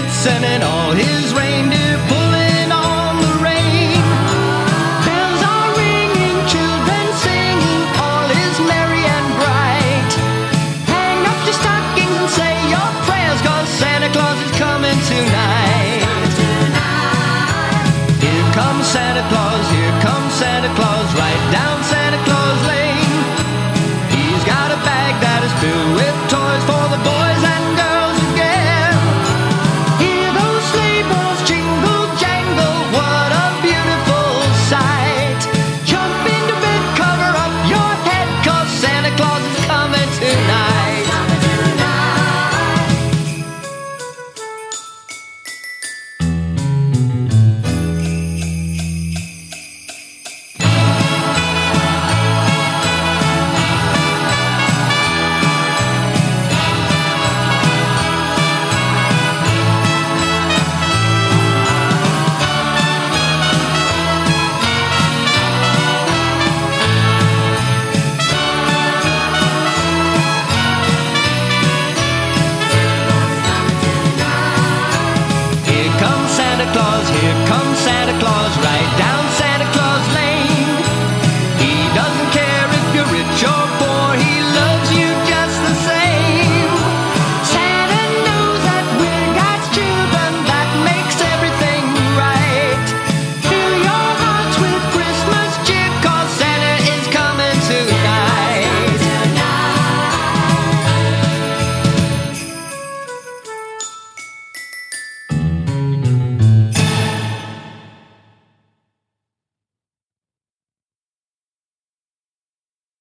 sending all his reindeer pulling on the rein. Bells are ringing, children singing, all is merry and bright. Hang up your stockings and say your prayers, 'cause Santa Claus is coming tonight.